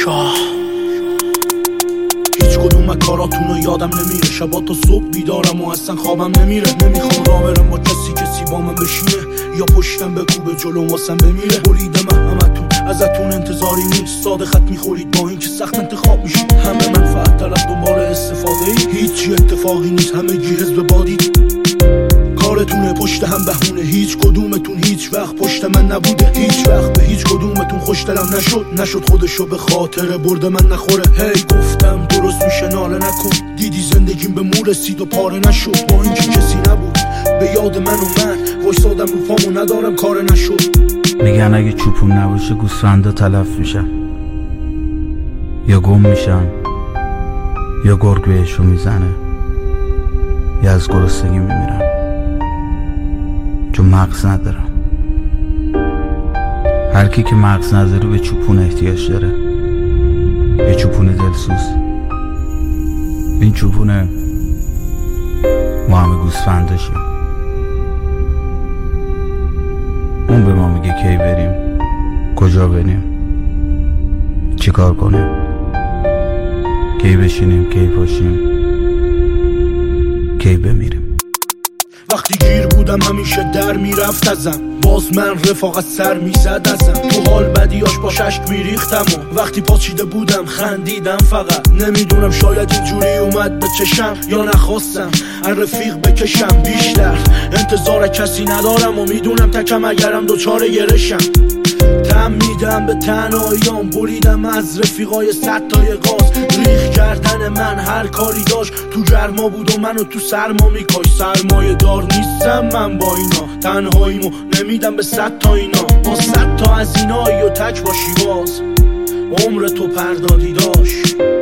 شاه. هیچ کدوم کاراتونو یادم نمیره، شبا تا صبح بیدارم و اصلا خوابم نمیره. نمیخوام راه برم با کسی با من بشینه یا پشتم بکوبه جلو واسم بمیره. بریدم همتون، ازتون انتظاری نیست، ساده خط میخورید با این که سخت انتخاب میشید. همه منفعت طلب دنبال استفاده ای، هیچی اتفاقی نیست، همه گی حزب بادید. کارتونه پشت هم بهونه، هیچ کدومتون هیچ وقت پشت من نبوده. هیچ وقت به هیچ کدومتون خوشدلم نشد خودشو به خاطر برد من نخوره. هی گفتم درست میشه ناله نکن، دیدی زندگیم به مو رسید و پاره نشد. با اینکه کسی نبود به یاد من اومد، وایسادم رو پامو ندارم کار نشد. میگن اگه چوپون نباشه گوسفندا تلف میشن، یا گم میشن یا گرگ بهشون میزنه یا از گرسنگی میمیرن، چون مغز ندارم. هر کی که مغز نداره به چوپون احتیاج داره، یه چوپون دلسوز. این چوپونه ما همه گوسفنداشیم. اون به ما میگه کی بریم، کجا بریم، چی کار کنیم، کی بشینیم، کی پاشیم، کی بمیریم. وقتی گیر بودم همیشه در میرفت ازم، باز من رفاقت سر میزد ازم. تو حال بدیاش با اشک میریختم و وقتی پاچیده بودم خندیدم فقط. نمیدونم شاید اینجوری اومد به چشم یا نخواستم از رفیق بکشم بیشتر. انتظار کسی ندارم و میدونم تکم اگرم دوچار گرشم. تم میدم به تنهاییام، بریدم از رفیقای 100 تای غاز. ریخ کردن من هر کاری داشت، تو گرما بود و منو تو سرما میکاش. سرمایه دار نیستم من با اینا، تنهاییمو نمیدم به 100 تا اینا. با 100 تا از اینایی و تک باشی باز عمر تو پردادی داشت.